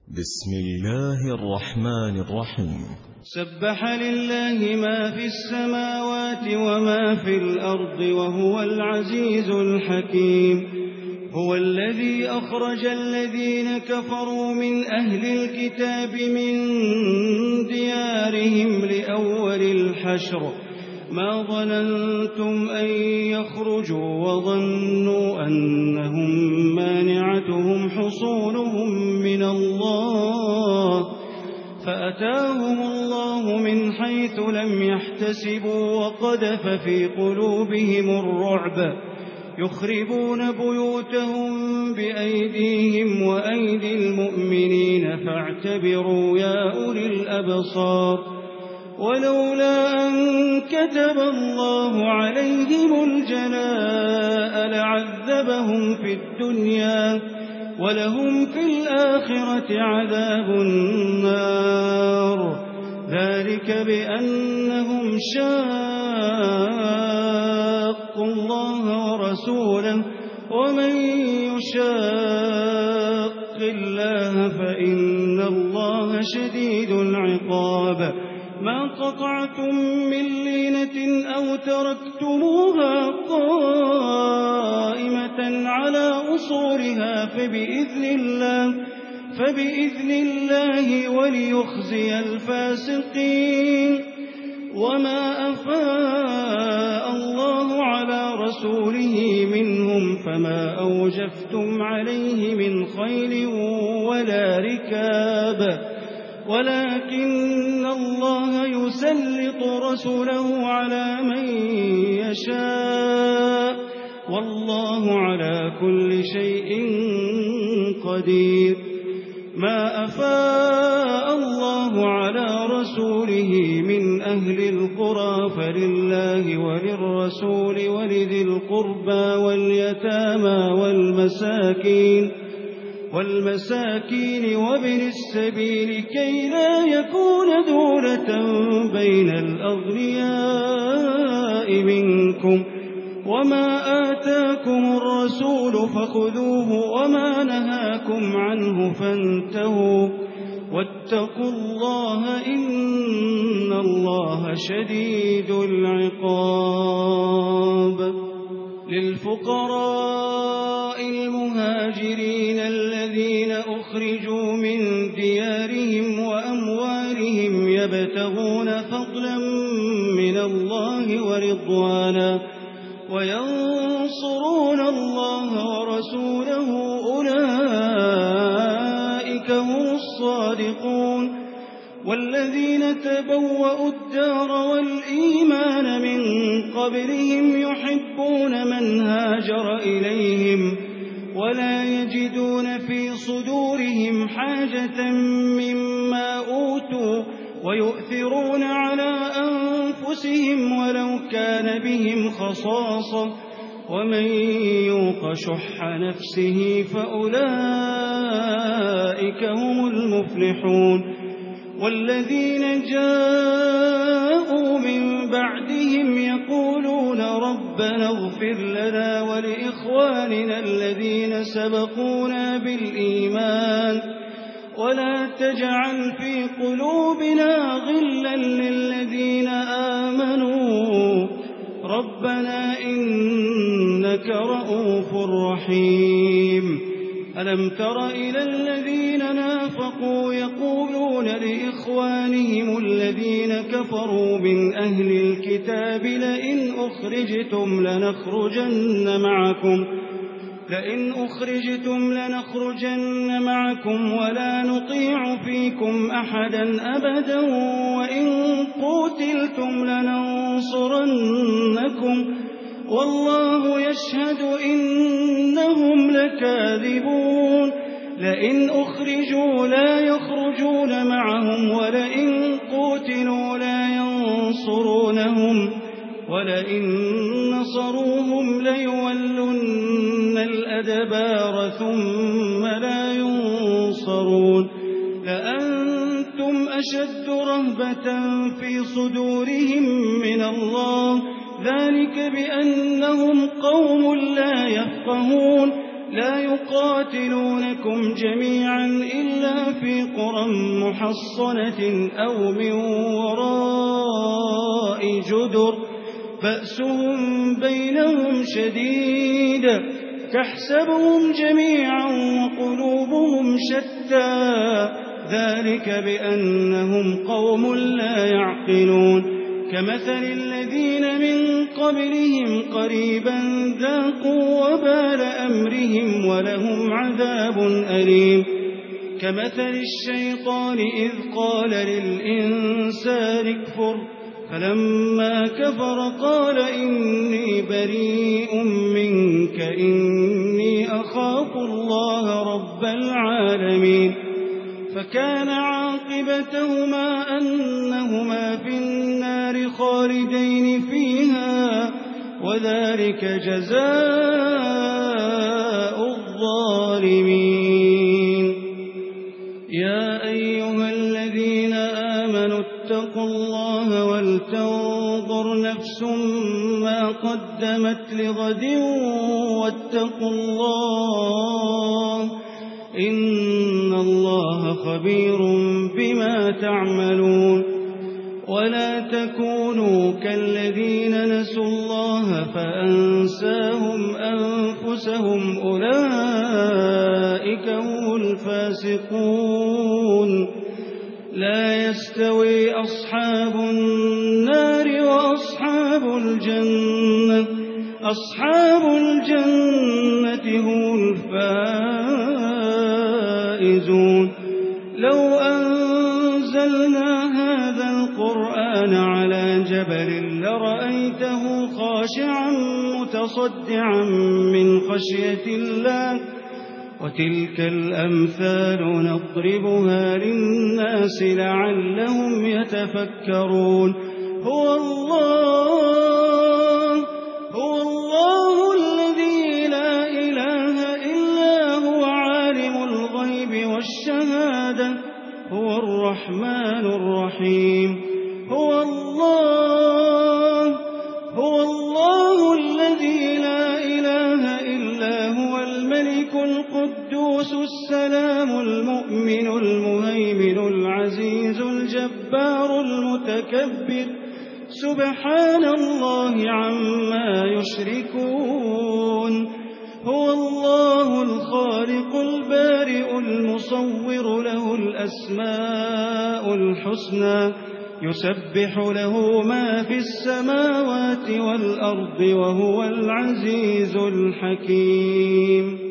بسم الله الرحمن الرحيم. سبح لله ما في السماوات وما في الأرض وهو العزيز الحكيم. هو الذي أخرج الذين كفروا من أهل الكتاب من ديارهم لأول الحشر ما ظننتم أن يخرجوا وظنوا أنهم مانعتهم حصونهم من الله فأتاهم الله من حيث لم يحتسبوا وقذف في قلوبهم الرعب يخربون بيوتهم بأيديهم وأيدي المؤمنين فاعتبروا يا أولي الأبصار. ولولا أن كتب الله عليهم الجلاء لعذبهم في الدنيا ولهم في الآخرة عذاب النار ذلك بأنهم شاقوا الله ورسوله ومن يشاق الله فإن الله شديد العقاب. ما قطعتم من لينة أو تركتموها قائمة على أصولها فبإذن الله وليخزي الفاسقين. وما أفاء الله على رسوله منهم فما أوجفتم عليه من خيل ولا ركاب ولكن الله يسلط رسوله على من يشاء والله على كل شيء قدير. ما أفاء الله على رسوله من أهل القرى فلله وللرسول ولذي القربى واليتامى والمساكين وابن السبيل كي لا يكون دولة بين الأغنياء منكم. وما آتاكم الرسول فخذوه وما نهاكم عنه فانتهوا واتقوا الله إن الله شديد العقاب. للفقراء المهاجرين الذين أخرجوا من ديارهم وأموالهم يبتغون فضلا من الله ورضوانا وينصرون الله ورسوله أولئك هم الصادقون. والذين تبوأوا الدار والإيمان من قبلهم يحبون من هاجر إليهم ولا يجدون في صدورهم حاجة مما أوتوا ويؤثرون على أنفسهم ولو كان بهم خصاصة ومن يوق شح نفسه فأولئك هم المفلحون. والذين جاءوا من بعدهم يقولون ربنا اغفر لنا ولإخواننا الذين سبقونا بالإيمان ولا تجعل في قلوبنا غلا للذين آمنوا ربنا إنك رؤوف رحيم. ألم تر إلى الذين نافقوا يقولون لإخوانهم الذين كفروا من أهل الكتاب لئن أخرجتم لنخرجن معكم ولا نطيع فيكم أحدا أبدا وإن قوتلتم لننصرنكم والله يشهد إنهم لكاذبون. لئن أخرجوا لا يخرجون معهم ولئن قوتلوا لا ينصرونهم ولئن نصروهم ليولن الأدبار ثم لا ينصرون. لأنتم أشد رهبة في صدورهم من الله ذلك بأنهم قوم لا يفقهون. لا يقاتلونكم جميعا إلا في قرى محصنة أو من وراء جدر بأسهم بينهم شديد تحسبهم جميعا وقلوبهم شتى ذلك بأنهم قوم لا يعقلون كمثل الذين من قبلهم قريبا ذاقوا وبال أمرهم ولهم عذاب أليم كمثل الشيطان إذ قال للإنسان اكفر فلما كفر قال إني بريء منك إني أخاف الله رب العالمين فكان عاقبتهما أنهما في النار خالدين فيها وذلك جزاء الظالمين يا أيها الذين آمنوا اتقوا الله ولتنظر نفس ما قدمت لغد واتقوا الله إن الله خبير بما تعملون ولا تكونوا كالذين نسوا الله فأنساهم أنفسهم أولئك هم الفاسقون لا يستوي أصحاب النار وأصحاب الجنة أصحاب الجنة هم الفائزون لو أنزلنا هذا القرآن على جبل لرأيته خاشعا متصدعا من خشية الله وتلك الأمثال نضربها للناس لعلهم يتفكرون هو الله الذي لا إله إلا هو عالم الغيب والشهادة هو الرحمن الرحيم هو الله الذي لا إله إلا هو الملك القدوس السلام المؤمن المهيمن العزيز الجبار المتكبر سبحان الله عما يشركون هو الله الخالق البارئ المصور له الأسماء الحسنى يسبح له ما في السماوات والأرض وهو العزيز الحكيم